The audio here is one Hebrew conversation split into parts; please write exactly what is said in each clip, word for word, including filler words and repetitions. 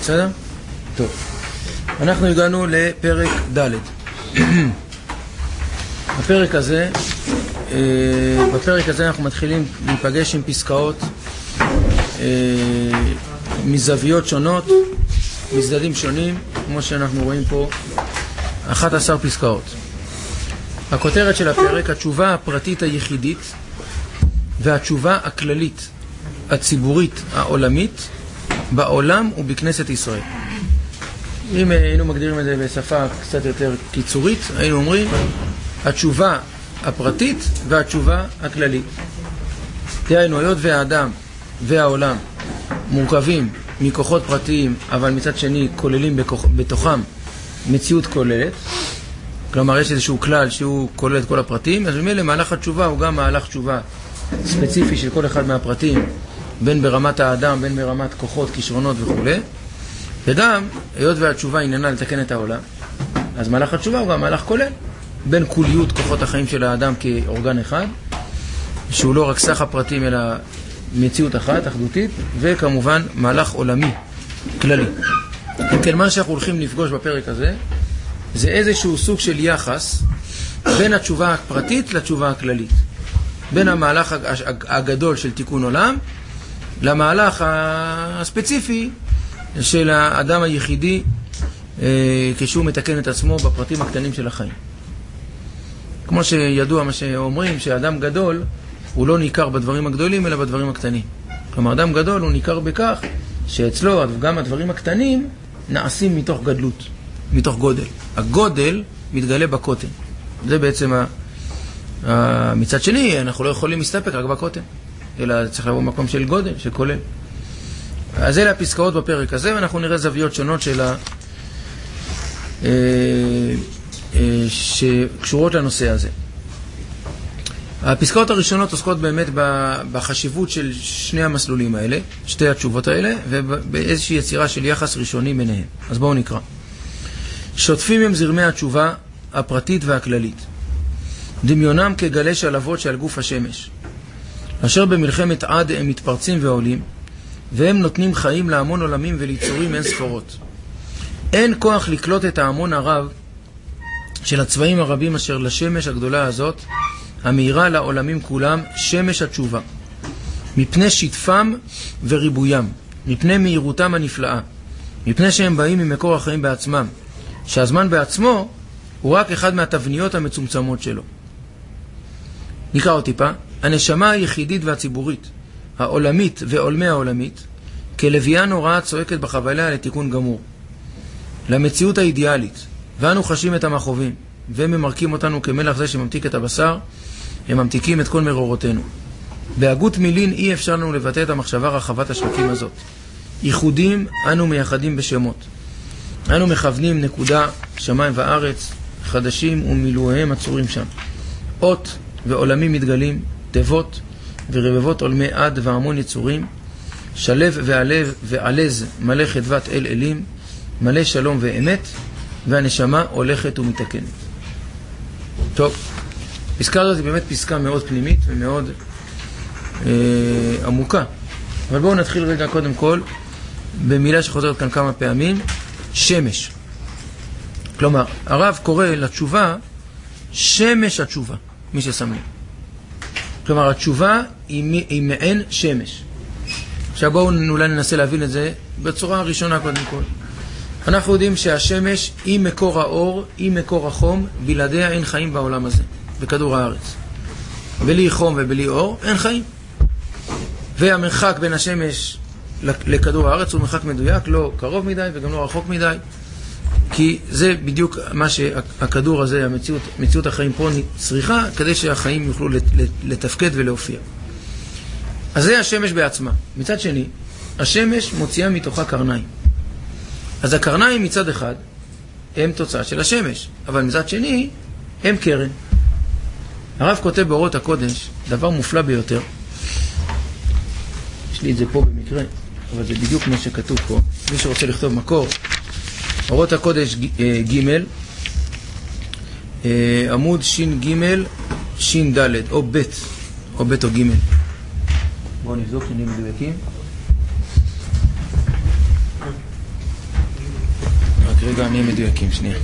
בסדר? טוב. אנחנו הגענו לפרק ד'. בפרק הזה, בפרק הזה אנחנו מתחילים להיפגש עם פסקאות מזוויות שונות, מצדדים שונים, כמו שאנחנו רואים פה, אחת עשר פסקאות. הכותרת של הפרק, התשובה הפרטית היחידית והתשובה הכללית, הציבורית, העולמית, בעולם ובכנסת ישראל. אם היינו מגדירים את זה בשפה קצת יותר קיצורית, היינו אומרים התשובה הפרטית והתשובה הכללית. דהיינו, היות והאדם והעולם מורכבים מכוחות פרטיים, אבל מצד שני כוללים בכוח, בתוכם מציאות כוללת, כלומר יש איזשהו כלל שהוא כולל את כל הפרטים, אז במילא מהלך התשובה הוא גם מהלך תשובה ספציפי של כל אחד מהפרטים, בין ברמת האדם, בין ברמת כוחות, כישרונות וכו'. וגם, היות והתשובה עניינה לתקן את העולם, אז מהלך התשובה הוא גם מהלך כולל, בין כוליות כוחות החיים של האדם כאורגן אחד, שהוא לא רק סך הפרטים אלא מציאות אחת, אחדותית, וכמובן מהלך עולמי, כללי. אם כן, מה שאנחנו הולכים לפגוש בפרק הזה, זה איזשהו סוג של יחס בין התשובה הפרטית לתשובה הכללית. בין המהלך הגדול של תיקון עולם, למהלך הספציפי של האדם היחידי, כשהוא מתקן את עצמו בפרטים הקטנים של החיים. כמו שידוע מה שאומרים, שאדם גדול הוא לא ניכר בדברים הגדולים אלא בדברים הקטנים. כלומר, אדם גדול הוא ניכר בכך שאצלו גם הדברים הקטנים נעשים מתוך גדלות, מתוך גודל. הגודל מתגלה בקוטן. זה בעצם ה... מצד שני, אנחנו לא יכולים להסתפק רק בקוטן, אלא צריך לבוא מקום של גודל, של כולל. אז אלה הפסקאות בפרק הזה, ואנחנו נראה זוויות שונות של ה... שקשורות לנושא הזה. הפסקאות הראשונות עוסקות באמת בחשיבות של שני המסלולים האלה, שתי התשובות האלה, ובאיזושהי יצירה של יחס ראשוני ביניהם. אז בואו נקרא. שוטפים הם זרמי התשובה הפרטית והכללית. דמיונם כגלי שלבות שעל גוף השמש, אשר במלחמת עד הם מתפרצים ועולים, והם נותנים חיים להמון עולמים וליצורים אין ספורות. אין כוח לקלוט את ההמון הרב של הצבעים הרבים אשר לשמש הגדולה הזאת, המאירה לעולמים כולם, שמש התשובה, מפני שטפם וריבוים, מפני מהירותם הנפלאה, מפני שהם באים ממקור החיים בעצמם, שהזמן בעצמו הוא רק אחד מהתבניות המצומצמות שלו. נקרא עוד טיפה. הנשמה היחידית והציבורית, העולמית ועולמי העולמית, כלוויין הוראה צועקת בחבלה לתיקון גמור, למציאות האידיאלית, ואנו חשים את המחובים, והם ממרקים אותנו כמלח זה שממתיק את הבשר, הם ממתיקים את כל מרורותינו. בהגות מילין אי אפשר לנו לבטא את המחשבה רחבת השווקים הזאת. ייחודים אנו מייחדים בשמות. אנו מכוונים נקודה שמיים וארץ, חדשים ומילואיהם עצורים שם. אות ועולמים מתגלים, תיבות ורבבות עולמי עד והמון יצורים, שלב ועלב ועלז מלא חדוות אל אלים, מלא שלום ואמת, והנשמה הולכת ומתקנת. טוב, פסקה הזאת היא באמת פסקה מאוד פנימית ומאוד אה, עמוקה. אבל בואו נתחיל רגע קודם כל במילה שחוזרת כאן כמה פעמים, שמש. כלומר, הרב קורא לתשובה שמש התשובה, מי ששם לב. כלומר, התשובה היא, היא מעין שמש. עכשיו בואו אולי ננסה להבין את זה בצורה הראשונה קודם כל. אנחנו יודעים שהשמש היא מקור האור, היא מקור החום, בלעדיה אין חיים בעולם הזה, בכדור הארץ. בלי חום ובלי אור אין חיים. והמרחק בין השמש לכדור הארץ הוא מרחק מדויק, לא קרוב מדי וגם לא רחוק מדי, כי זה בדיוק מה שהכדור הזה, המציאות, מציאות החיים פה צריכה, כדי שהחיים יוכלו לתפקד ולהופיע. אז זה השמש בעצמה. מצד שני, השמש מוציאה מתוכה קרניים. אז הקרניים מצד אחד הם תוצאה של השמש, אבל מצד שני הם קרן. הרב כותב באורות הקודש דבר מופלא ביותר. יש לי את זה פה במקרה, אבל זה בדיוק מה שכתוב פה. מי שרוצה לכתוב מקור, אורות הקודש ג' עמוד שין ג' שין ד' או ב' או ב' או ג'. בואו נבדוק שנהיה מדויקים. רגע, נהיה מדויקים, שנייה.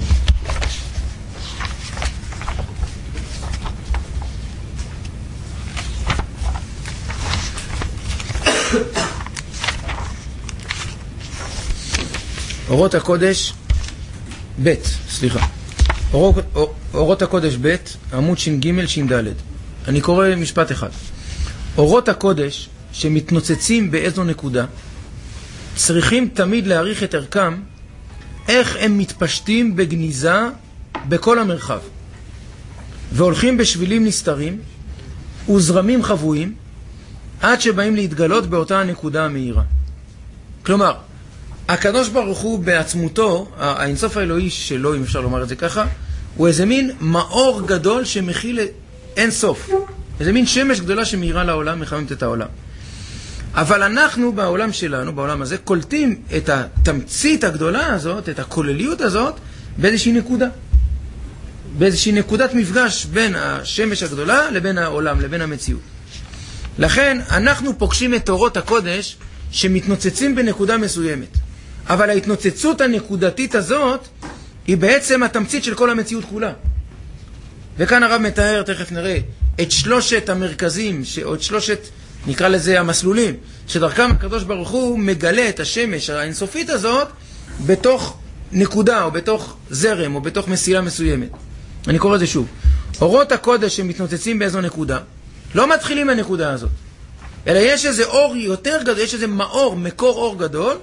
אורות הקודש ב', סליחה. אורות, אורות הקודש ב', עמוד ש"ג ש"ד. אני קורא משפט אחד. אורות הקודש שמתנוצצים באיזו נקודה צריכים תמיד להעריך את ערכם איך הם מתפשטים בגניזה בכל המרחב והולכים בשבילים נסתרים וזרמים חבויים עד שבאים להתגלות באותה הנקודה המהירה. כלומר, הקדוש ברוך הוא בעצמותו, האינסוף האלוהי שלו, אם אפשר לומר את זה ככה, הוא איזה מין מאור גדול שמכיל אין סוף. איזה מין שמש גדולה שמאירה לעולם, מחממת את העולם. אבל אנחנו בעולם שלנו, בעולם הזה, קולטים את התמצית הגדולה הזאת, את הכולליות הזאת, באיזושהי נקודה. באיזושהי נקודת מפגש בין השמש הגדולה לבין העולם, לבין המציאות. לכן אנחנו פוגשים את אורות הקודש שמתנוצצים בנקודה מסוימת. אבל ההתנוצצות הנקודתית הזאת היא בעצם התמצית של כל המציאות כולה. וכאן הרב מתאר, תכף נראה, את שלושת המרכזים, או את שלושת, נקרא לזה המסלולים, שדרכם הקדוש ברוך הוא מגלה את השמש האינסופית הזאת בתוך נקודה, או בתוך זרם, או בתוך מסילה מסוימת. אני קורא זה שוב. אורות הקודש שמתנוצצים באיזו נקודה, לא מתחילים מהנקודה הזאת, אלא יש איזה אור יותר גדול, יש איזה מאור, מקור אור גדול,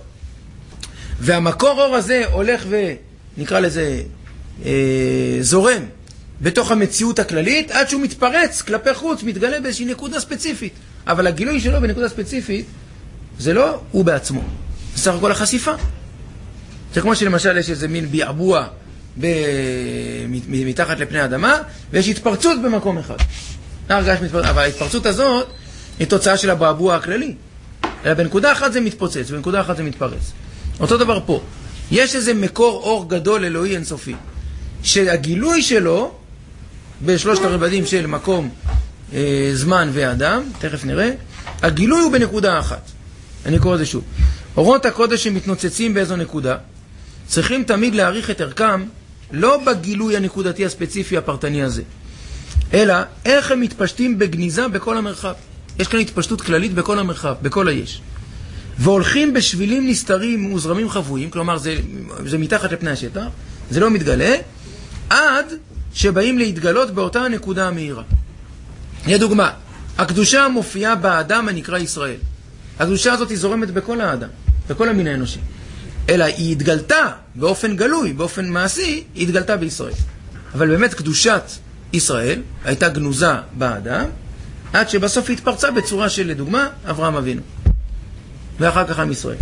והמקור אור הזה הולך ונקרא לזה אה, זורם בתוך המציאות הכללית, עד שהוא מתפרץ כלפי חוץ, מתגלה באיזושהי נקודה ספציפית. אבל הגילוי שלו בנקודה ספציפית, זה לא הוא בעצמו, זה סך הכל החשיפה. זה כמו שלמשל יש איזה מין ביעבוע ב... מתחת לפני האדמה, ויש התפרצות במקום אחד. הרגש מתפרצ... אבל ההתפרצות הזאת היא תוצאה של הבעבוע הכללי. אלא בנקודה אחת זה מתפוצץ, בנקודה אחת זה מתפרץ. אותו דבר פה. יש איזה מקור אור גדול אלוהי אינסופי, שהגילוי שלו בשלושת הרבדים של מקום, אה, זמן ואדם, תכף נראה, הגילוי הוא בנקודה אחת. אני קורא זה שוב. אורות הקודש שמתנוצצים באיזו נקודה, צריכים תמיד להעריך את ערכם, לא בגילוי הנקודתי הספציפי הפרטני הזה, אלא איך הם מתפשטים בגניזה בכל המרחב. יש כאן התפשטות כללית בכל המרחב, בכל היש. והולכים בשבילים נסתרים וזרמים חבויים, כלומר זה, זה מתחת לפני השטח, זה לא מתגלה, עד שבאים להתגלות באותה הנקודה המהירה. הנה דוגמה, הקדושה מופיעה באדם הנקרא ישראל. הקדושה הזאת היא זורמת בכל האדם, בכל המין האנושי. אלא היא התגלתה באופן גלוי, באופן מעשי, היא התגלתה בישראל. אבל באמת קדושת ישראל הייתה גנוזה באדם, עד שבסוף היא התפרצה בצורה של, לדוגמה, אברהם אבינו. ואחר כך עם ישראל.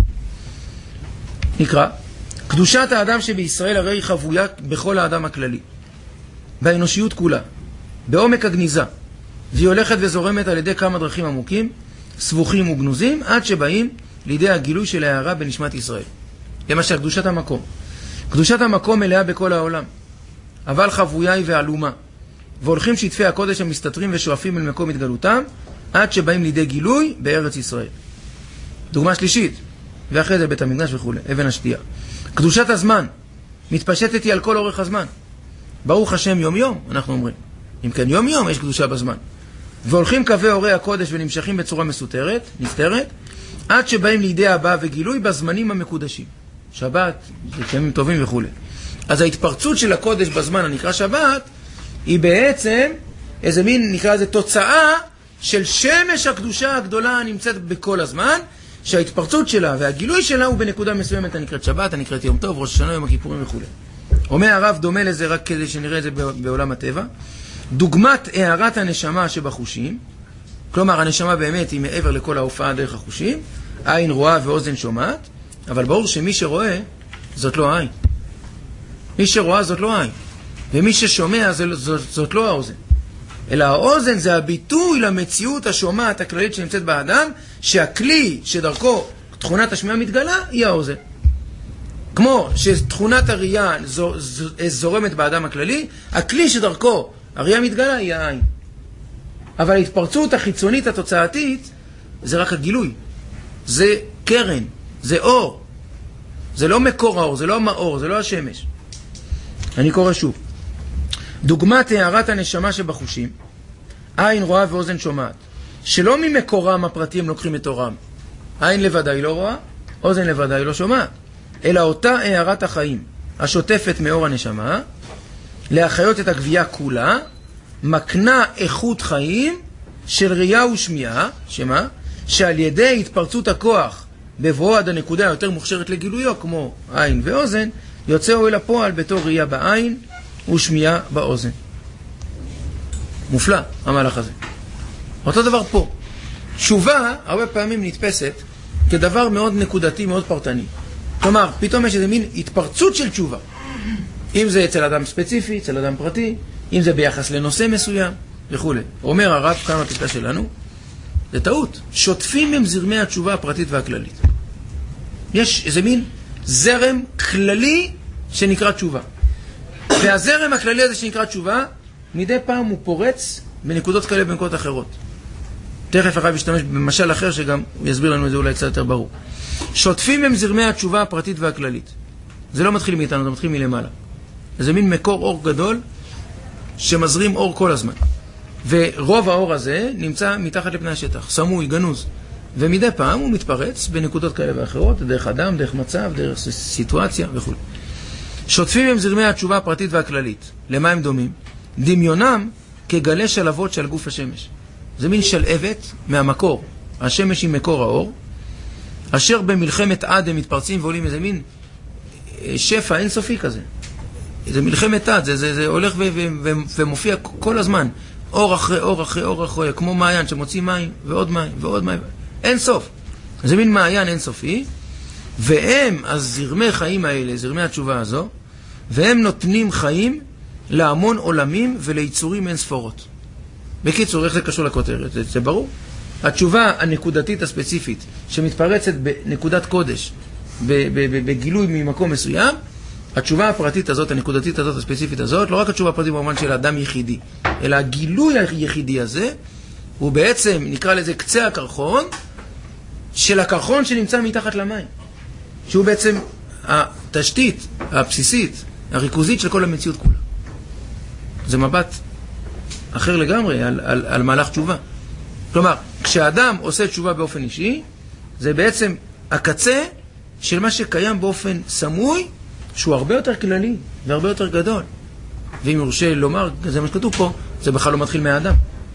נקרא, קדושת האדם שבישראל הרי היא חבויה בכל האדם הכללי, באנושיות כולה, בעומק הגניזה, והיא הולכת וזורמת על ידי כמה דרכים עמוקים, סבוכים וגנוזים, עד שבאים לידי הגילוי של ההערה בנשמת ישראל. למשל, קדושת המקום. קדושת המקום מלאה בכל העולם, אבל חבויה היא ועלומה, והולכים שטפי הקודש המסתתרים ושואפים אל מקום התגלותם, עד שבאים לידי גילוי בארץ ישראל. דוגמה שלישית, ואחרי זה בית המקדש וכו', אבן השתייה. קדושת הזמן, מתפשטת היא על כל אורך הזמן. ברוך השם יום יום, אנחנו אומרים. אם כן יום יום יש קדושה בזמן. והולכים קווי אורי הקודש ונמשכים בצורה מסותרת, נסתרת, עד שבאים לידי הבא וגילוי בזמנים המקודשים. שבת, ימים טובים וכו'. אז ההתפרצות של הקודש בזמן הנקרא שבת, היא בעצם איזה מין, נקרא לזה, תוצאה של שמש הקדושה הגדולה הנמצאת בכל הזמן, שההתפרצות שלה והגילוי שלה הוא בנקודה מסוימת הנקראת שבת, הנקראת יום טוב, ראש השנה, יום הכיפורים וכו'. אומר הרב דומה לזה רק כדי שנראה את זה בעולם הטבע. דוגמת הערת הנשמה שבחושים, כלומר הנשמה באמת היא מעבר לכל ההופעה דרך החושים, עין רואה ואוזן שומעת, אבל ברור שמי שרואה זאת לא העין. מי שרואה זאת לא העין. ומי ששומע זאת, זאת לא האוזן. אלא האוזן זה הביטוי למציאות השומעת הכללית שנמצאת באדם, שהכלי שדרכו תכונת השמיעה מתגלה היא האוזן. כמו שתכונת הראייה זורמת באדם הכללי, הכלי שדרכו הראייה מתגלה היא העין. אבל ההתפרצות החיצונית התוצאתית זה רק הגילוי. זה קרן, זה אור. זה לא מקור האור, זה לא המאור, זה לא השמש. אני קורא שוב. דוגמת הערת הנשמה שבחושים, עין רואה ואוזן שומעת, שלא ממקורם הפרטיים לוקחים את אורם. עין לבדה לא רואה, אוזן לבדה לא שומעת, אלא אותה הערת החיים, השוטפת מאור הנשמה, להחיות את הגבייה כולה, מקנה איכות חיים של ראייה ושמיעה, שמה? שעל ידי התפרצות הכוח בבואו עד הנקודה יותר מוכשרת לגילויו, כמו עין ואוזן, יוצא אוהל הפועל בתור ראייה בעין ושמיעה באוזן. מופלא, המהלך הזה. אותו דבר פה. תשובה הרבה פעמים נתפסת כדבר מאוד נקודתי, מאוד פרטני. כלומר, פתאום יש איזה מין התפרצות של תשובה. אם זה אצל אדם ספציפי, אצל אדם פרטי, אם זה ביחס לנושא מסוים, וכו'. אומר הרב, כאן בפסקה שלנו, זה טעות. שוטפים הם זרמי התשובה הפרטית והכללית. יש איזה מין זרם כללי שנקרא תשובה. והזרם הכללי הזה שנקרא תשובה, מדי פעם הוא פורץ בנקודות כאלה ובנקודות אחרות. תכף הרב ישתמש במשל אחר שגם יסביר לנו את זה אולי קצת יותר ברור. שוטפים הם זרמי התשובה הפרטית והכללית. זה לא מתחיל מאיתנו, זה מתחיל מלמעלה. זה מין מקור אור גדול שמזרים אור כל הזמן. ורוב האור הזה נמצא מתחת לפני השטח, סמוי, גנוז. ומדי פעם הוא מתפרץ בנקודות כאלה ואחרות, דרך אדם, דרך מצב, דרך סיטואציה וכו'. שוטפים הם זרמי התשובה הפרטית והכללית. למה הם דומים? דמיונם כגלי שלבות של גוף השמש. זה מין שלהבת מהמקור. השמש היא מקור האור, אשר במלחמת עד הם מתפרצים ועולים איזה מין שפע אינסופי כזה. זה מלחמת עד, זה, זה, זה הולך ו- ו- ו- ומופיע כל הזמן. אור אחרי אור אחרי אור אחרי, כמו מעיין שמוציא מים ועוד מים ועוד מים. אין סוף. זה מין מעיין אינסופי, והם, הזרמי חיים האלה, זרמי התשובה הזו, והם נותנים חיים להמון עולמים וליצורים אין ספורות. בקיצור, איך זה קשור לכותרת? זה, זה ברור. התשובה הנקודתית הספציפית, שמתפרצת בנקודת קודש, בגילוי ממקום מסוים, התשובה הפרטית הזאת, הנקודתית הזאת, הספציפית הזאת, לא רק התשובה הפרטית במובן של אדם יחידי, אלא הגילוי היחידי הזה, הוא בעצם, נקרא לזה קצה הקרחון, של הקרחון שנמצא מתחת למים. שהוא בעצם התשתית הבסיסית, הריכוזית של כל המציאות כולה. זה מבט אחר לגמרי על, על, על מהלך תשובה. כלומר, כשאדם עושה תשובה באופן אישי, זה בעצם הקצה של מה שקיים באופן סמוי, שהוא הרבה יותר כללי והרבה יותר גדול. ואם יורשה לומר, זה מה שכתוב פה, זה בכלל לא מתחיל מהאדם.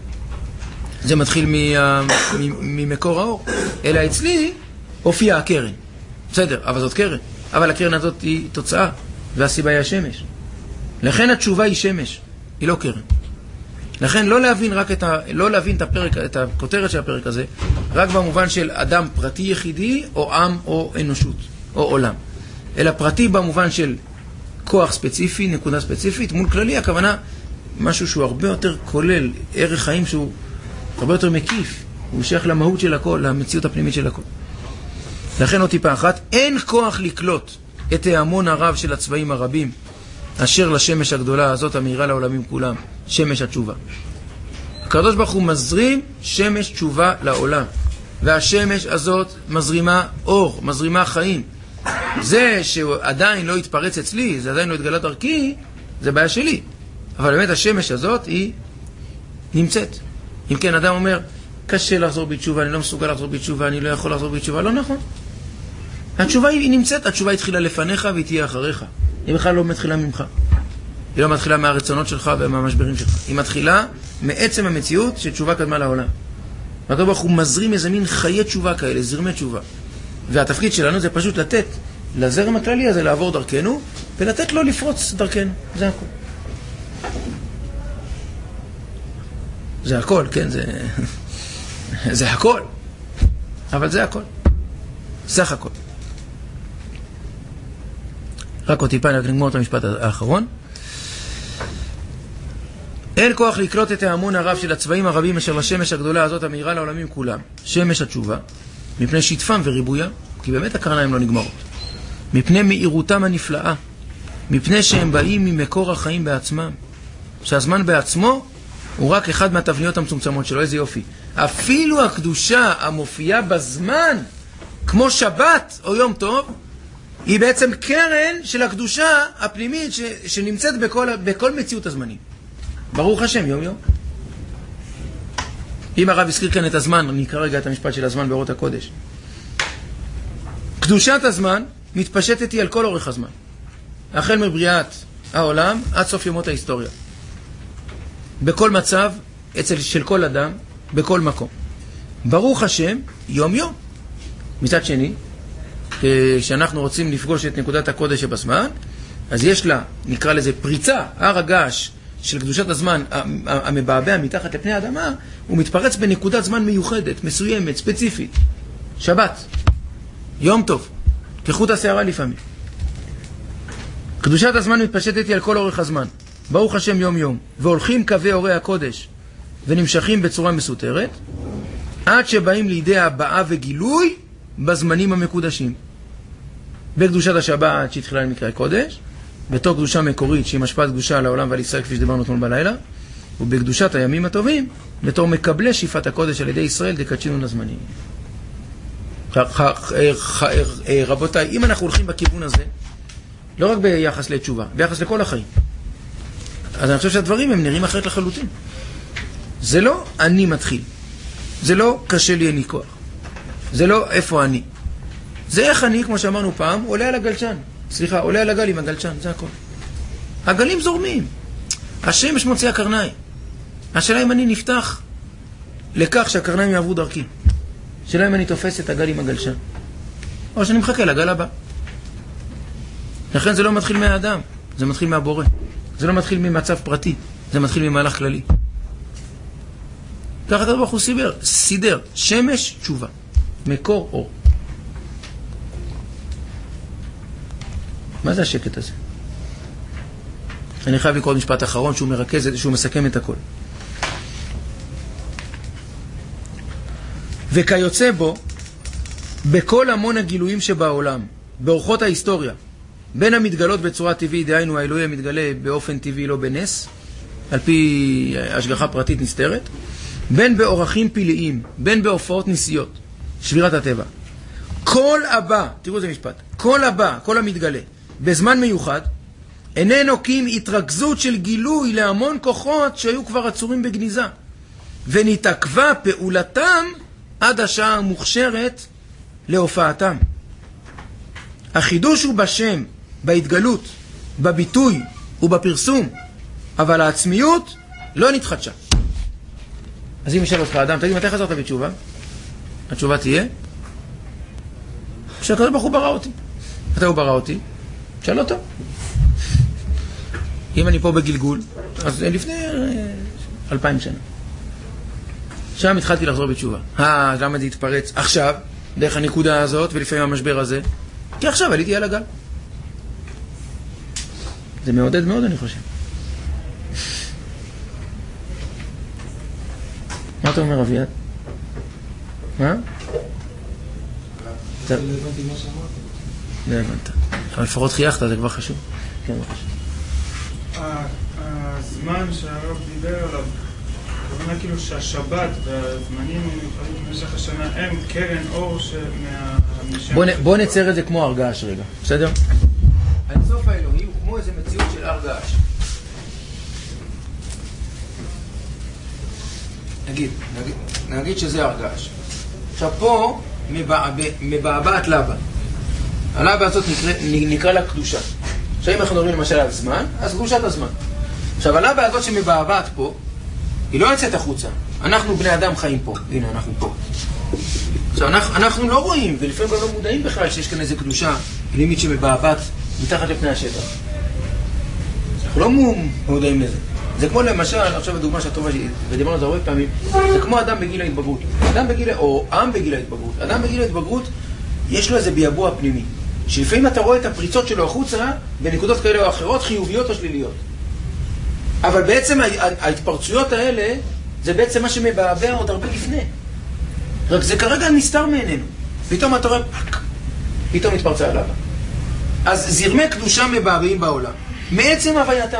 זה מתחיל ממקור האור. אלא אצלי הופיע הקרן. בסדר, אבל זאת קרן. אבל הקרן הזאת היא תוצאה, והסיבה היא השמש. לכן התשובה היא שמש, היא לא קרן. לכן לא להבין רק את ה... לא להבין את הפרק, את הכותרת של הפרק הזה, רק במובן של אדם פרטי יחידי, או עם, או אנושות, או עולם. אלא פרטי במובן של כוח ספציפי, נקודה ספציפית, מול כללי, הכוונה משהו שהוא הרבה יותר כולל, ערך חיים שהוא הרבה יותר מקיף, הוא שייך למהות של הכל, למציאות הפנימית של הכל. לכן עוד טיפה אחת, אין כוח לקלוט את ההמון הרב של הצבעים הרבים, אשר לשמש הגדולה הזאת המהירה לעולמים כולם, שמש התשובה. הקדוש ברוך הוא מזרים שמש תשובה לעולם, והשמש הזאת מזרימה אור, מזרימה חיים. זה שעדיין לא התפרץ אצלי, זה עדיין לא התגלה דרכי, זה בעיה שלי. אבל באמת השמש הזאת היא נמצאת. אם כן אדם אומר, קשה לחזור בתשובה, אני לא מסוגל לחזור בתשובה, אני לא יכול לחזור בתשובה, לא נכון. התשובה היא נמצאת, התשובה התחילה לפניך והיא תהיה אחריך. היא בכלל לא מתחילה ממך. היא לא מתחילה מהרצונות שלך ומהמשברים שלך. היא מתחילה מעצם המציאות שתשובה קדמה לעולם. והקדוש ברוך הוא מזרים איזה מין חיי תשובה כאלה, זרמי תשובה. והתפקיד שלנו זה פשוט לתת לזרם הכללי הזה לעבור דרכנו, ולתת לו לפרוץ דרכנו. זה הכל. זה הכל, כן, זה... זה הכל. אבל זה הכל. סך הכל. רק עוד טיפה נגמור את המשפט האחרון. אין כוח לקלוט את ההמון הרב של הצבעים הרבים אשר לשמש הגדולה הזאת המהירה לעולמים כולם, שמש התשובה, מפני שטפם וריבויה, כי באמת הקרניים לא נגמרות, מפני מהירותם הנפלאה, מפני שהם באים ממקור החיים בעצמם, שהזמן בעצמו הוא רק אחד מהתבניות המצומצמות שלו. איזה יופי. אפילו הקדושה המופיעה בזמן, כמו שבת או יום טוב, היא בעצם קרן של הקדושה הפנימית ש, שנמצאת בכל, בכל מציאות הזמנים. ברוך השם, יום יום. אם הרב הזכיר כאן את הזמן, נקרא רגע את המשפט של הזמן באורות הקודש. קדושת הזמן מתפשטת היא על כל אורך הזמן. החל מבריאת העולם עד סוף ימות ההיסטוריה. בכל מצב, אצל של כל אדם, בכל מקום. ברוך השם, יום יום. מצד שני, כשאנחנו רוצים לפגוש את נקודת הקודש שבזמן, אז יש לה, נקרא לזה פריצה, הר הגעש של קדושת הזמן המבעבע מתחת לפני האדמה, הוא מתפרץ בנקודת זמן מיוחדת, מסוימת, ספציפית. שבת, יום טוב, כחוט השערה לפעמים. קדושת הזמן מתפשטת היא על כל אורך הזמן. ברוך השם יום יום. והולכים קווי אורי הקודש ונמשכים בצורה מסותרת, עד שבאים לידי הבאה וגילוי בזמנים המקודשים. בקדושת השבת שהתחילה למקרא קודש, בתור קדושה מקורית שהיא משפעת קדושה על העולם ועל ישראל כפי שדיברנו אתמול בלילה, ובקדושת הימים הטובים בתור מקבלי שיפת הקודש על ידי ישראל דקדשינו לזמנים. רבותיי, אם אנחנו הולכים בכיוון הזה, לא רק ביחס לתשובה, ביחס לכל החיים, אז אני חושב שהדברים הם נראים אחרת לחלוטין. זה לא אני מתחיל, זה לא קשה לי אין כוח, זה לא איפה אני, זה איך אני, כמו שאמרנו פעם, עולה על הגלשן, סליחה, עולה על הגל עם הגלשן, זה הכל. הגלים זורמים, השמש מוציא הקרניים. השאלה אם אני נפתח לכך שהקרניים יעברו דרכי, השאלה אם אני תופס את הגל עם הגלשן, או שאני מחכה לגל הבא. לכן זה לא מתחיל מהאדם, זה מתחיל מהבורא. זה לא מתחיל ממצב פרטי, זה מתחיל ממהלך כללי. ככה דבר הוא סיבר, סידר, שמש תשובה, מקור אור. מה זה השקט הזה? אני חייב לקרוא משפט אחרון שהוא מרכז, שהוא מסכם את הכל. וכיוצא בו, בכל המון הגילויים שבעולם, באורחות ההיסטוריה, בין המתגלות בצורה טבעית, דהיינו האלוהי המתגלה באופן טבעי לא בנס, על פי השגחה פרטית נסתרת, בין באורחים פלאיים, בין בהופעות ניסיות, שבירת הטבע. כל הבא, תראו איזה משפט, כל הבא, כל המתגלה, בזמן מיוחד, איננו קים התרכזות של גילוי להמון כוחות שהיו כבר עצורים בגניזה, ונתעכבה פעולתם עד השעה המוכשרת להופעתם. החידוש הוא בשם, בהתגלות, בביטוי ובפרסום, אבל העצמיות לא נתחדשה. אז אם ישאל אותך אדם, תגיד, מתי חזרת בתשובה? התשובה תהיה שהקדוש ברוך הוא ברא אותי. מתי הוא ברא אותי? שאל אותו. אם אני פה בגלגול, אז לפני אלפיים שנה. שם התחלתי לחזור בתשובה. אה, למה זה התפרץ? עכשיו, דרך הנקודה הזאת, ולפעמים המשבר הזה, כי עכשיו עליתי על הגל. זה מעודד מאוד, אני חושב. מה אתה אומר, אביעד? מה? לא הבנתי מה שאמרת. לא הבנת. אבל לפחות חייכת, זה כבר חשוב. כן, זה חשוב. הזמן שהרב דיבר עליו, הכוונה כאילו שהשבת והזמנים המיוחדים במשך השנה הם קרן אור מה... בוא נצייר את זה כמו הר געש רגע, בסדר? האינסוף האלוהי הוא כמו איזה מציאות של הר געש. נגיד, נגיד, נגיד שזה הר געש. עכשיו פה מבעבעת לבה. הלבה הזאת נקרא, נקרא לה קדושה. עכשיו אם אנחנו מדברים למשל על זמן, אז קדושת הזמן. עכשיו הלבה הזאת שמבעבעת פה, היא לא יצאת החוצה. אנחנו בני אדם חיים פה. הנה, אנחנו פה. עכשיו אנחנו, אנחנו לא רואים, ולפעמים גם לא מודעים בכלל שיש כאן איזו קדושה פנימית שמבעבעת מתחת לפני השטח. אנחנו לא מודעים לזה. זה כמו למשל, עכשיו הדוגמה שהטובה שלי, ודיברנו על זה הרבה פעמים, זה כמו אדם בגיל ההתבגרות. אדם בגיל, או עם בגיל ההתבגרות. אדם בגיל ההתבגרות, יש לו איזה ביבוע פנימי. שלפעמים אתה רואה את הפריצות שלו החוצה, בנקודות כאלה או אחרות, חיוביות או שליליות. אבל בעצם ההתפרצויות האלה, זה בעצם מה שמבעבע עוד הרבה לפני. רק זה כרגע נסתר מעינינו. פתאום אתה רואה, פק, פתאום מתפרצה עליו. אז זרמי קדושה מבעבעים בעולם. מעצם הווייתם.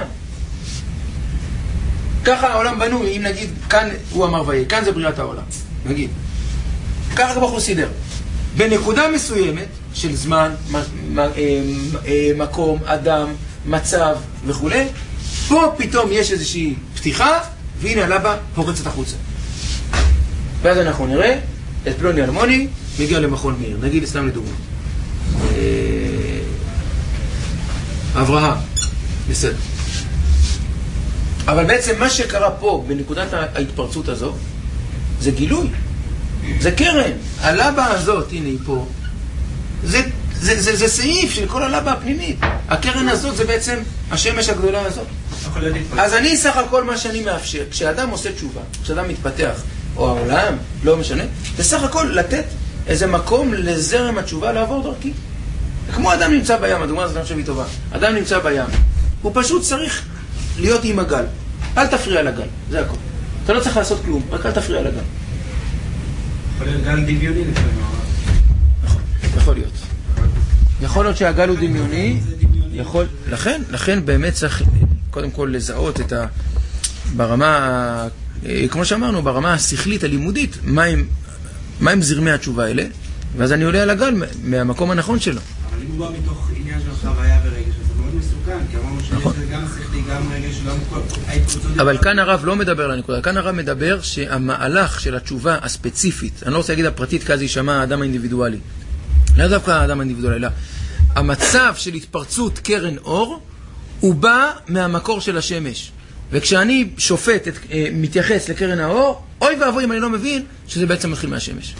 ככה העולם בנו, אם נגיד, כאן הוא אמר ויהיה, כאן זה בריאת העולם. נגיד. ככה כבר הוא סידר. בנקודה מסוימת, של זמן, מקום, אדם, מצב וכו'. פה פתאום יש איזושהי פתיחה, והנה הלבה פורצת החוצה. ואז אנחנו נראה את פלוני אלמוני מגיע למכון מאיר. נגיד סתם לדוגמה. אברהם, בסדר. אבל בעצם מה שקרה פה בנקודת ההתפרצות הזו זה גילוי, זה קרן. הלבה הזאת, הנה היא פה, זה, זה, זה, זה סעיף של כל הלבה הפנימית. הקרן הזאת זה בעצם השמש הגדולה הזאת. אז אני סך הכל מה שאני מאפשר, כשאדם עושה תשובה, כשאדם מתפתח, או העולם, לא משנה, זה סך הכל לתת איזה מקום לזרם התשובה לעבור דרכי. כמו אדם נמצא בים, הדוגמה הזאת אני חושב היא טובה. אדם נמצא בים, הוא פשוט צריך להיות עם הגל. אל תפריע לגל, זה הכל. אתה לא צריך לעשות כלום, רק אל תפריע לגל. יכול להיות גל דמיוני לפעמים. נכון, יכול להיות. יכול להיות שהגל הוא דמיוני, יכול, לכן, לכן באמת צריך קודם כל לזהות את ה... ברמה, כמו שאמרנו, ברמה השכלית, הלימודית, מה הם, מה הם זרמי התשובה האלה, ואז אני עולה על הגל מהמקום הנכון שלו. אבל אם הוא בא מתוך עניין של חוויה ורגש, זה מאוד מסוכן, כי אמרנו שיש גם שכלי, גם רגש, גם כל... אבל כאן הרב לא מדבר על הנקודה, כאן הרב מדבר שהמהלך של התשובה הספציפית, אני לא רוצה להגיד הפרטית, כי אז יישמע האדם האינדיבידואלי. לא דווקא האדם האינדיבידואלי, לא. המצב של התפרצות קרן אור, הוא בא מהמקור של השמש. וכשאני שופט, את, מתייחס לקרן האור, אוי ואבוי אם אני לא מבין שזה בעצם מתחיל מהשמש.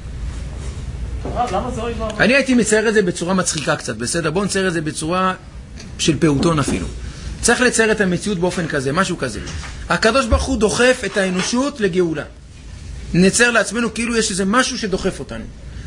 למה זה אוי ואבוי? אני הייתי מצייר את זה בצורה מצחיקה קצת, בסדר? בואו נצייר את זה בצורה של פעוטון אפילו. צריך לצייר את המציאות באופן כזה, משהו כזה. הקדוש ברוך הוא דוחף את האנושות לגאולה. נצייר לעצמנו כאילו יש איזה משהו שדוחף אותנו.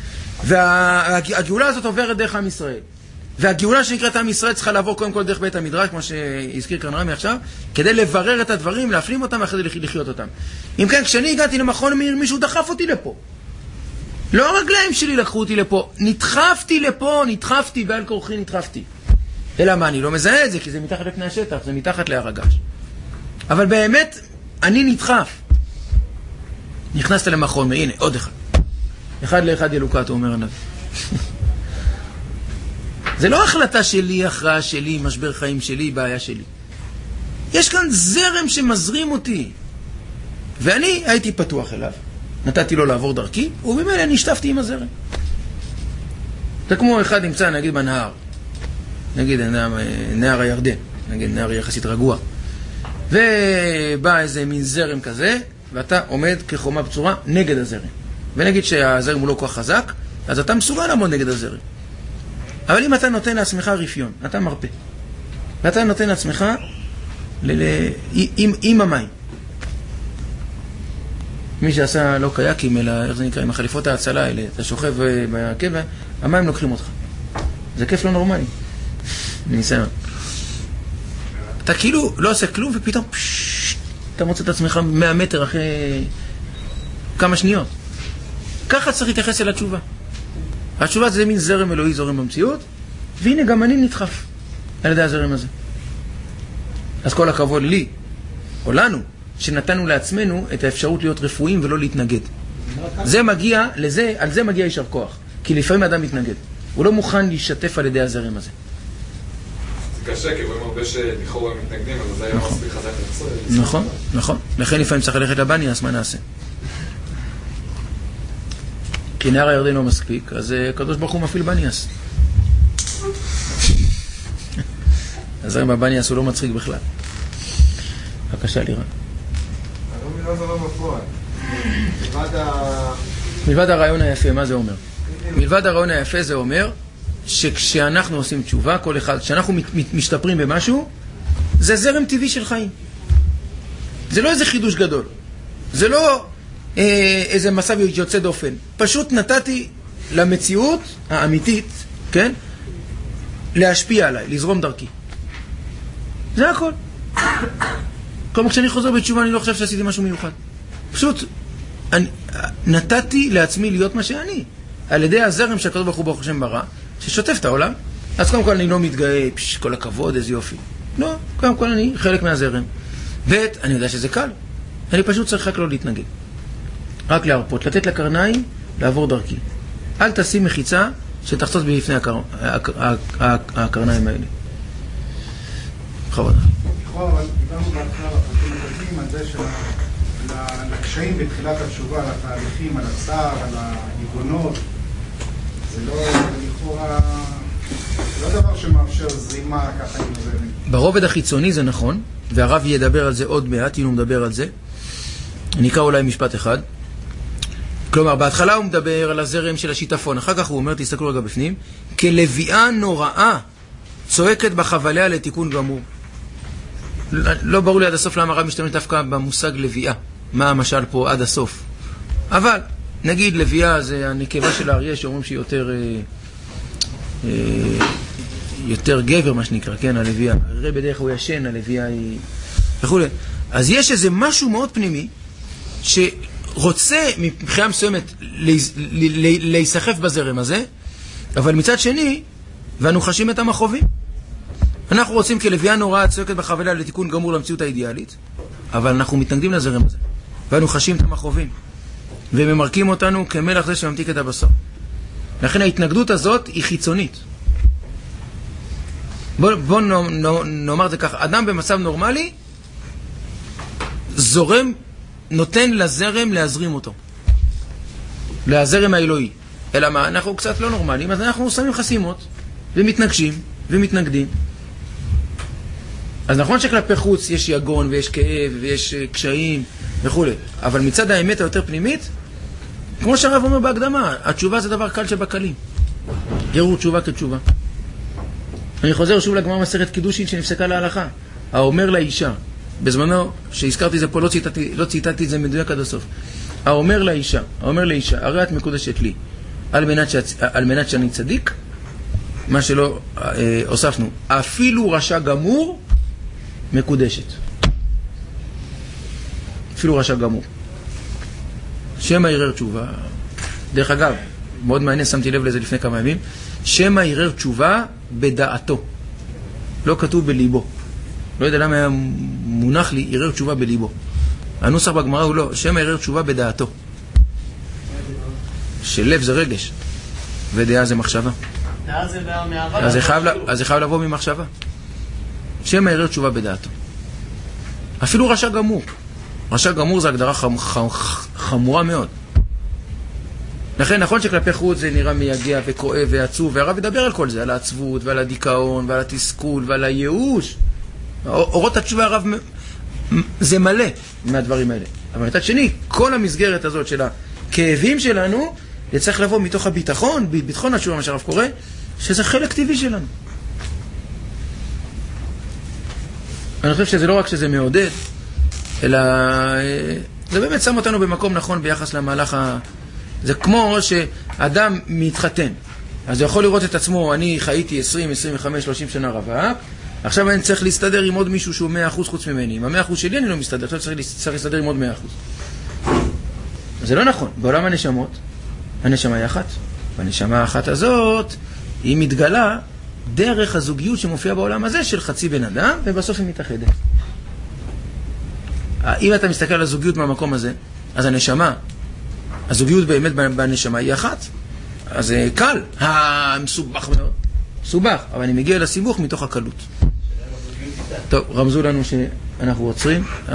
והגאולה הזאת עוברת דרך עם ישראל. והגאולה שנקראת עם ישראל צריכה לעבור קודם כל דרך בית המדרש, כמו שהזכיר כאן רמי עכשיו, כדי לברר את הדברים, להפנים אותם ואחרי זה לחיות אותם. אם כן, כשאני הגעתי למכון מאיר, מישהו דחף אותי לפה. לא הרגליים שלי לקחו אותי לפה, נדחפתי לפה, נדחפתי, בעל כורחי נדחפתי. אלא מה, אני לא מזהה את זה, כי זה מתחת לפני השטח, זה מתחת להר הגעש. אבל באמת, אני נדחף. נכנסת למכון מאיר, הנה, עוד אחד. אחד לאחד ילוקט, הוא אומר הנביא. זה לא החלטה שלי, הכרעה שלי, משבר חיים שלי, בעיה שלי. יש כאן זרם שמזרים אותי. ואני הייתי פתוח אליו. נתתי לו לעבור דרכי, ובמילא נשטפתי עם הזרם. זה כמו אחד נמצא, נגיד, בנהר. נגיד, נהר הירדן. נגיד, נהר יחסית רגוע. ובא איזה מין זרם כזה, ואתה עומד כחומה בצורה נגד הזרם. ונגיד שהזרם הוא לא כל כך חזק, אז אתה מסוגל לעמוד נגד הזרם. אבל אם אתה נותן לעצמך רפיון, אתה מרפא, ואתה נותן לעצמך ל- ל- עם, עם המים. מי שעשה לא קייקים, אלא איך זה נקרא, עם החליפות ההצלה האלה, אתה שוכב בקבע, המים לוקחים אותך. זה כיף לא נורמלי. ניסיון. אתה כאילו לא עושה כלום, ופתאום פשש, אתה מוצא את עצמך מאה מטר אחרי כמה שניות. ככה צריך להתייחס אל התשובה. התשובה זה מין זרם אלוהי זורם במציאות, והנה גם אני נדחף על ידי הזרם הזה. אז כל הכבוד לי, או לנו, שנתנו לעצמנו את האפשרות להיות רפואיים ולא להתנגד. זה מגיע, לזה, על זה מגיע יישר כוח. כי לפעמים האדם מתנגד. הוא לא מוכן להשתתף על ידי הזרם הזה. זה קשה, כי רואים הרבה שלכאורה מתנגדים, אבל זה היה מספיק חזק לחסור. נכון, נכון. לכן לפעמים צריך ללכת לבניאס, מה נעשה? כי נהר הירדן לא מספיק, אז הקדוש ברוך הוא מפעיל בניאס. הזרם בבניאס הוא לא מצחיק בכלל. בבקשה, לירן. לא זה לא בפועל. מלבד הרעיון היפה, מה זה אומר? מלבד הרעיון היפה זה אומר שכשאנחנו עושים תשובה, כל אחד, כשאנחנו משתפרים במשהו, זה זרם טבעי של חיים. זה לא איזה חידוש גדול. זה לא אה, איזה מסע יוצא דופן. פשוט נתתי למציאות האמיתית, כן? להשפיע עליי, לזרום דרכי. זה הכל. כלומר, כשאני חוזר בתשובה, אני לא חושב שעשיתי משהו מיוחד. פשוט, אני, נתתי לעצמי להיות מה שאני. על ידי הזרם שהקדוש ברוך הוא ברוך השם ברא, ששוטף את העולם. אז קודם כל אני לא מתגאה, פש, כל הכבוד, איזה יופי. לא, קודם כל אני חלק מהזרם. בית, אני יודע שזה קל. אני פשוט צריך רק לא להתנגד. רק להרפות, לתת לקרניים, לעבור דרכי. אל תשים מחיצה שתחצוץ בפני הקרניים האלה. בכבוד. לכאורה, אבל דיברנו בהתחלה בפרקים הקודמים על זה שלקשיים בתחילת התשובה, על התהליכים, על הצער, על היגונות, זה לא, לכאורה, זה לא דבר שמאפשר זרימה ככה עם זרם. ברובד החיצוני זה נכון, והרב ידבר על זה עוד מעט, אם הוא מדבר על זה. אני אקרא אולי משפט אחד. כלומר, בהתחלה הוא מדבר על הזרם של השיטפון, אחר כך הוא אומר, תסתכלו רגע בפנים, כלביאה נוראה צועקת בחבליה לתיקון גמור. לא ברור לי עד הסוף למה הרב משתמש דווקא במושג לביאה, מה המשל פה עד הסוף. אבל, נגיד לביאה זה הנקבה של האריה שאומרים שהיא יותר, אה, אה, יותר גבר, מה שנקרא, כן, הלביאה. הרי בדרך הוא ישן, הלביאה היא... וכו'. אז יש איזה משהו מאוד פנימי, שרוצה מבחינה מסוימת להיסחף בזרם הזה, אבל מצד שני, ואנו חשים את המחובים. אנחנו רוצים כלביאה נוראה צועקת בחבליה לתיקון גמור למציאות האידיאלית, אבל אנחנו מתנגדים לזרם הזה, ואנו חשים את המחובים, וממרקים אותנו כמלח זה שממתיק את הבשר. לכן ההתנגדות הזאת היא חיצונית. בוא, בוא נאמר את זה ככה, אדם במצב נורמלי, זורם, נותן לזרם להזרים אותו. לזרם האלוהי. אלא מה? אנחנו קצת לא נורמליים, אז אנחנו שמים חסימות, ומתנגשים, ומתנגדים. אז נכון שכלפי חוץ יש יגון, ויש כאב, ויש קשיים, וכו'. אבל מצד האמת היותר פנימית, כמו שהרב אומר בהקדמה, התשובה זה דבר קל שבקלים. יראו תשובה כתשובה. אני חוזר שוב לגמר מסכת קידושין שנפסקה להלכה. האומר לאישה, בזמנו, שהזכרתי זה פה, לא ציטטתי, לא ציטטתי את זה מדויק עד הסוף. האומר לאישה, האומר לאישה, הרי את מקודשת לי, על מנת, שאת, על מנת שאני צדיק, מה שלא אה, הוספנו, אפילו רשע גמור, מקודשת. אפילו רשע גמור. שם הערער תשובה, דרך אגב, מאוד מעניין, שמתי לב לזה לפני כמה ימים, שם הערער תשובה בדעתו. לא כתוב בליבו. לא יודע למה היה מונח לי ערער תשובה בליבו. הנוסח בגמרא הוא לא, שם הערער תשובה בדעתו. שלב זה רגש, ודעה זה מחשבה. דעה זה מהעבר. אז זה חייב, אז זה חייב לבוא ממחשבה. שם הערער תשובה בדעתו. אפילו רשע גמור. רשע גמור זה הגדרה חמ, חמ, חמורה מאוד. לכן נכון שכלפי חוץ זה נראה מייגע וכואב ועצוב, והרב ידבר על כל זה, על העצבות ועל הדיכאון ועל התסכול ועל הייאוש. אורות התשובה הרב זה מלא מהדברים האלה. אבל מצד שני, כל המסגרת הזאת של הכאבים שלנו, זה צריך לבוא מתוך הביטחון, ביטחון התשובה, מה שהרב קורא, שזה חלק טבעי שלנו. אני חושב שזה לא רק שזה מעודד, אלא זה באמת שם אותנו במקום נכון ביחס למהלך ה... זה כמו שאדם מתחתן, אז הוא יכול לראות את עצמו, אני חייתי עשרים, עשרים וחמש, שלושים שנה רווק, עכשיו אני צריך להסתדר עם עוד מישהו שהוא מאה אחוז חוץ ממני. עם המאה אחוז שלי אני לא מסתדר, עכשיו צריך, צריך להסתדר עם עוד מאה אחוז. זה לא נכון. בעולם הנשמות, הנשמה היא אחת. והנשמה האחת הזאת, היא מתגלה דרך הזוגיות שמופיעה בעולם הזה של חצי בן אדם, ובסוף היא מתאחדת. אם אתה מסתכל על הזוגיות מהמקום הזה, אז הנשמה, הזוגיות באמת בנשמה היא אחת. אז זה קל, המסובך מאוד. מסובך, אבל אני מגיע לסיבוך מתוך הקלות. טוב, רמזו לנו שאנחנו עוצרים.